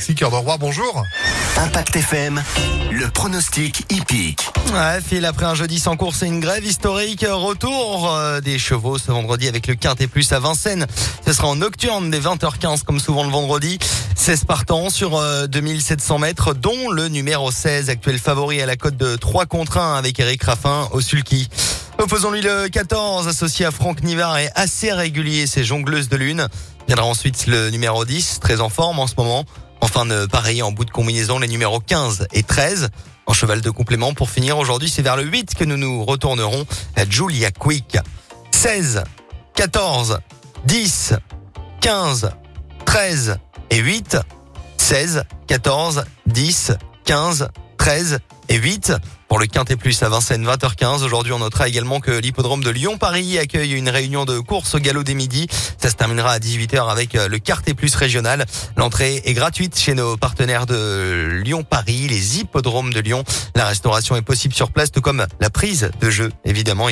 Alexis Cœur de Roi, bonjour. Impact FM, le pronostic hippique. Ouais, file après un jeudi sans course et une grève historique. Retour des chevaux ce vendredi avec le Quintet Plus à Vincennes. Ce sera en nocturne dès 20h15 comme souvent le vendredi. 16 partants sur 2700 mètres, dont le numéro 16, actuel favori à la cote de 3 contre 1 avec Eric Raffin au sulky. Opposons-lui le 14, associé à Franck Nivard et assez régulier, c'est Jongleuse de Lune. Viendra ensuite le numéro 10, très en forme en ce moment. Enfin de pareil en bout de combinaison, les numéros 15 et 13. En cheval de complément pour finir aujourd'hui, c'est vers le 8 que nous nous retournerons à Julia Quick. 16, 14, 10, 15, 13 et 8. 16, 14, 10, 15, 13 et 8. Pour le Quintet Plus à Vincennes, 20h15. Aujourd'hui, on notera également que l'hippodrome de Lyon-Paris accueille une réunion de course au galop des midis. Ça se terminera à 18h avec le Quintet Plus régional. L'entrée est gratuite chez nos partenaires de Lyon-Paris, les hippodromes de Lyon. La restauration est possible sur place, tout comme la prise de jeu, évidemment.